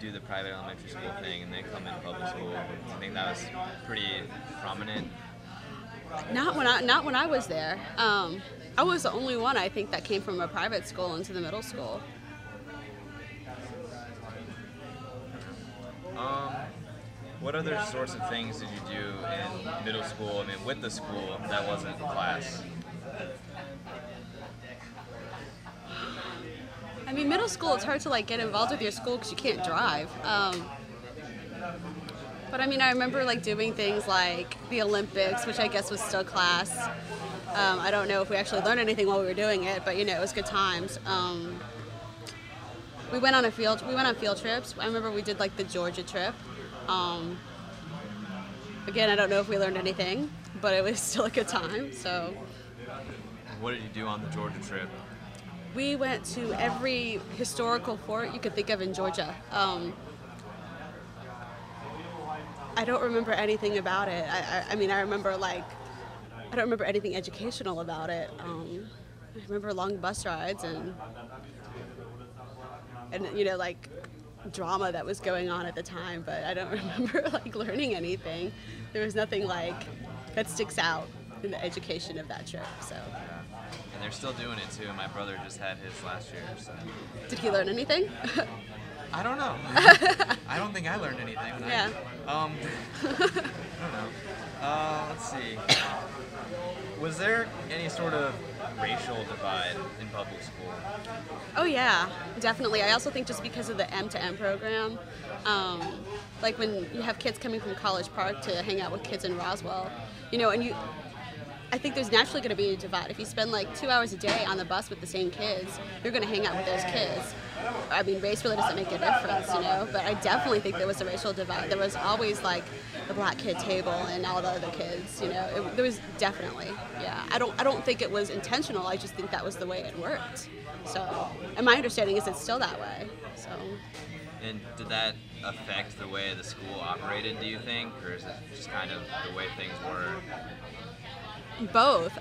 do the private elementary school thing and then come into public school? I think that was pretty prominent. Not when I was there. I was the only one I think that came from a private school into the middle school. What other sorts of things did you do in middle school? I mean, with the school that wasn't class. I mean, middle school, it's hard to like get involved with your school because you can't drive. But I mean, I remember like doing things like the Olympics, which I guess was still class. I don't know if we actually learned anything while we were doing it, but you know, it was good times. We went on field trips. I remember we did like the Georgia trip. Again, I don't know if we learned anything, but it was still a good time. So, what did you do on the Georgia trip? We went to every historical fort you could think of in Georgia. I don't remember anything about it. I mean, I remember like, I don't remember anything educational about it. I remember long bus rides and you know, like drama that was going on at the time, but I don't remember like learning anything. There was nothing like that sticks out in the education of that trip. So. And they're still doing it too. My brother just had his last year. So. Did he learn anything? I don't know. I don't think I learned anything. Yeah. I don't know. Let's see. Was there any sort of racial divide in public school? Oh yeah, definitely. I also think just because of the M to M program, like when you have kids coming from College Park to hang out with kids in Roswell, you know, and I think there's naturally going to be a divide. If you spend like 2 hours a day on the bus with the same kids, you're going to hang out with those kids. I mean, race really doesn't make a difference, you know, but I definitely think there was a racial divide. There was always like the black kid table and all the other kids, you know. There was definitely, yeah. I don't think it was intentional. I just think that was the way it worked. So, and my understanding is it's still that way. So. And did that affect the way the school operated, do you think, or is it just kind of the way things were? Both.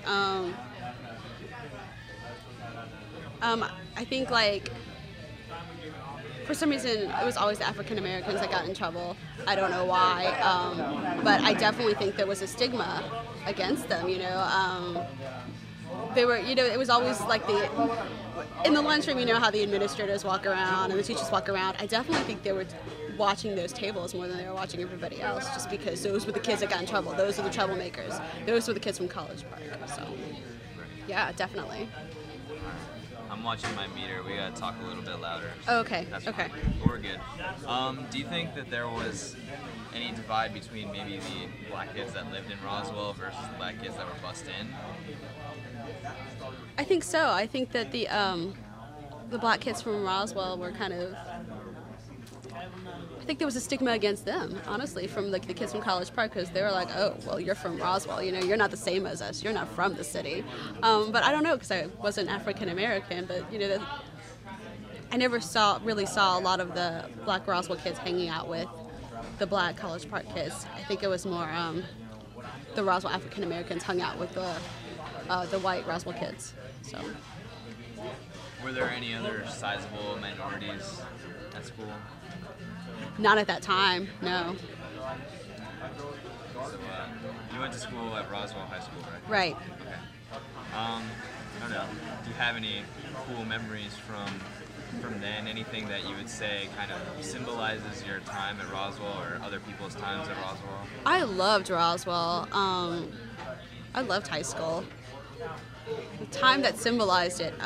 I think like for some reason it was always the African Americans that got in trouble. I don't know why, but I definitely think there was a stigma against them. You know, they were. You know, it was always like in the lunchroom. You know how the administrators walk around and the teachers walk around. I definitely think they were watching those tables more than they were watching everybody else, just because those were the kids that got in trouble. Those are the troublemakers. Those were the kids from College Park. So, yeah, definitely. I'm watching my meter. We gotta talk a little bit louder. Oh, okay. That's okay. Fine. We're good. Do you think that there was any divide between maybe the black kids that lived in Roswell versus the black kids that were bussed in? I think so. I think that the black kids from Roswell were kind of. I think there was a stigma against them, honestly, from like the kids from College Park, because they were like, "Oh, well, you're from Roswell. You know, you're not the same as us. You're not from the city." But I don't know, because I wasn't African American. But you know, I never really saw a lot of the black Roswell kids hanging out with the black College Park kids. I think it was more the Roswell African Americans hung out with the white Roswell kids. So. Were there any other sizable minorities at school? Not at that time, no. So, you went to school at Roswell High School, right? Right. Okay. I don't know. Do you have any cool memories from then? Anything that you would say kind of symbolizes your time at Roswell or other people's times at Roswell? I loved Roswell. I loved high school. The time that symbolized it.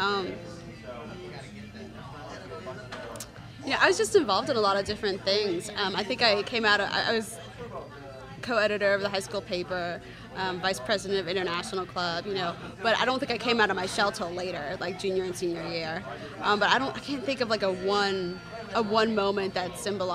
You know, I was just involved in a lot of different things. I think I was co-editor of the high school paper, vice president of International Club, you know, but I don't think I came out of my shell till later, like junior and senior year. But I can't think of like a one moment that symbolized